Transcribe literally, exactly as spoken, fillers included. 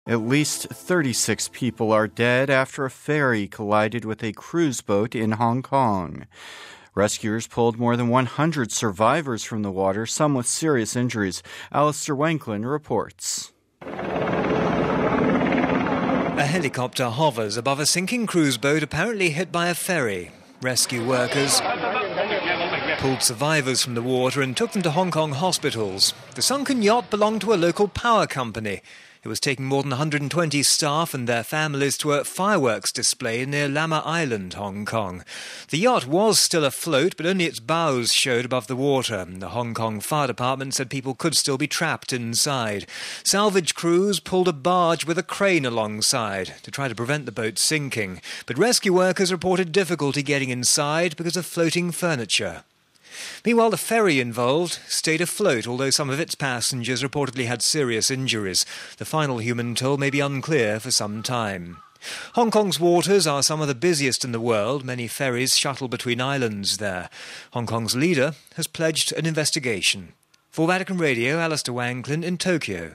At least thirty-six people are dead after a ferry collided with a cruise boat in Hong Kong. Rescuers pulled more than one hundred survivors from the water, some with serious injuries. Alistair Wanklin reports. A helicopter hovers above a sinking cruise boat apparently hit by a ferry. Rescue workers pulled survivors from the water and took them to Hong Kong hospitals. The sunken yacht belonged to a local power company. It was taking more than one hundred twenty staff and their families to a fireworks display near Lamma Island, Hong Kong. The yacht was still afloat, but only its bows showed above the water. The Hong Kong Fire Department said people could still be trapped inside. Salvage crews pulled a barge with a crane alongside to try to prevent the boat sinking, but rescue workers reported difficulty getting inside because of floating furniture. Meanwhile, the ferry involved stayed afloat, although some of its passengers reportedly had serious injuries. The final human toll may be unclear for some time. Hong Kong's waters are some of the busiest in the world. Many ferries shuttle between islands there. Hong Kong's leader has pledged an investigation. For Vatican Radio, Alistair Wanklin in Tokyo.